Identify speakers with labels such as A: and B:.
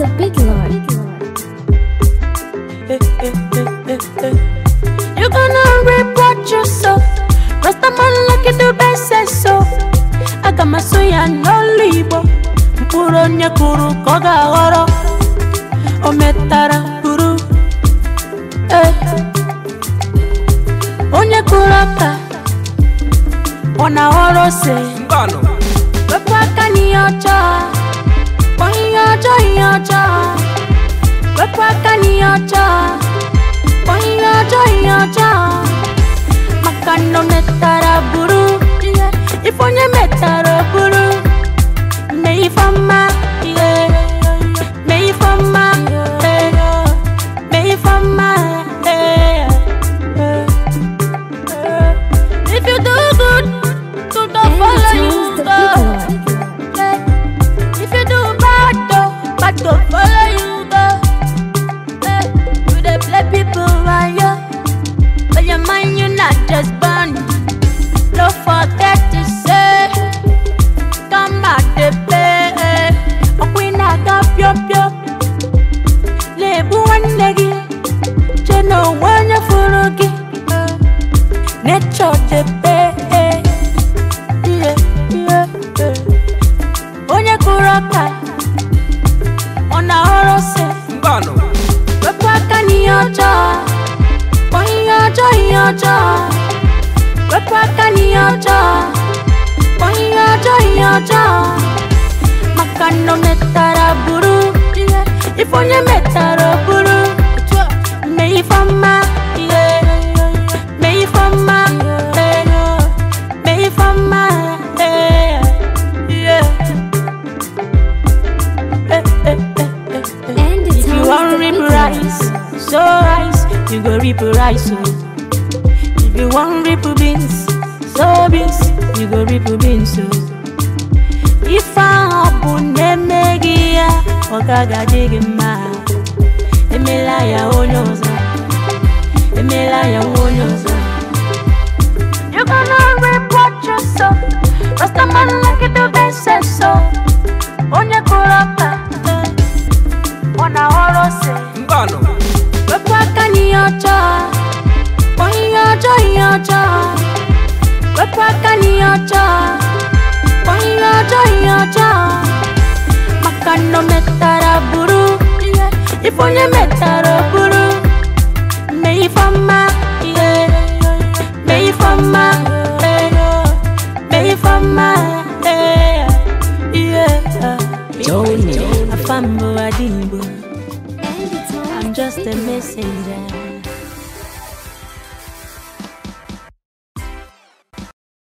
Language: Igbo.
A: the big Lord.
B: You gonna reap what you sow. Rasta man like you do best say so. Aga masuya no libo. Mpuro nyekuru koga oro. Ometara buru. Onye kuraka. Ona oro se. Wepaka ni ocho. Oyi ocho ocho. Wepaka ni ocho. Oyi ocho. Makano metara buru. Ifonye metara buru. Meifama. Meifama. Meifama. If you do good, good don't follow you. If you do bad, bad don't follow you. You dey play people around you, but your mind you not just born. Don't forget to say, come out the play. A queen I got pure. Lebu one negi, cheno one ya furugi. Nature the pay. Onye kuraka, ona orose. Wepaka ni ocho. Oyi ocho. Wepaka ni ocho. Oyi ocho. Makano metara buru. Ifonye metara buru. Meifama. Meifama. Meifama. If you want reap rice, so rice, you go reap rice. If you want reap beans, so beans, you go reap beans. If I open them megia, okaga digima, emelaya onyoza, emelaya onyoza. You gonna reap what you sow. Rasta man like it do best say so. Onye kuraka, ona orose. Wepaka ni ocho. Oyi ocho. Wepaka ni ocho. Oyi ocho. Makano metara buru. Ifonye metara buru. Meifama. Meifama. Meifama.
A: Johnny.
B: Afambo adimbo. I'm just a messenger.